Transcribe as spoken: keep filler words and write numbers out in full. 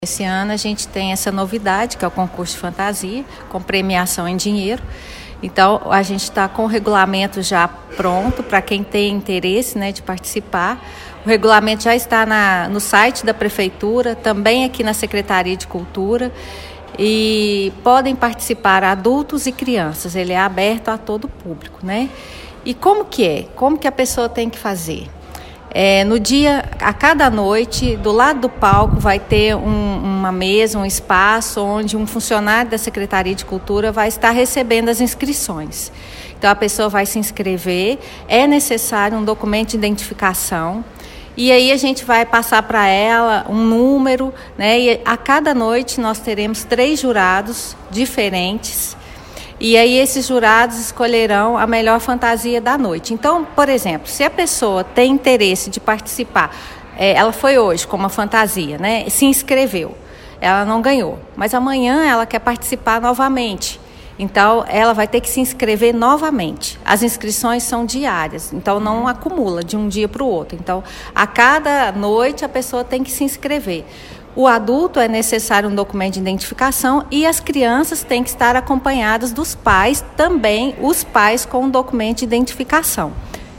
Esse ano a gente tem essa novidade, que é o concurso de fantasia, com premiação em dinheiro. Então, a gente está com o regulamento já pronto para quem tem interesse, né, de participar. O regulamento já está na, no site da Prefeitura, também aqui na Secretaria de Cultura. E podem participar adultos e crianças, ele é aberto a todo o público, né? E como que é? Como que a pessoa tem que fazer? É, no dia, a cada noite, do lado do palco vai ter um, uma mesa, um espaço onde um funcionário da Secretaria de Cultura vai estar recebendo as inscrições. Então a pessoa vai se inscrever, é necessário um documento de identificação e aí a gente vai passar para ela um número, né? E a cada noite nós teremos três jurados diferentes. E aí esses jurados escolherão a melhor fantasia da noite. Então, por exemplo, se a pessoa tem interesse de participar, é, ela foi hoje com uma fantasia, né? Se inscreveu, ela não ganhou, mas amanhã ela quer participar novamente. Então, ela vai ter que se inscrever novamente. As inscrições são diárias, então não acumula de um dia para o outro. Então, a cada noite a pessoa tem que se inscrever. O adulto é necessário um documento de identificação e as crianças têm que estar acompanhadas dos pais, também os pais com um documento de identificação.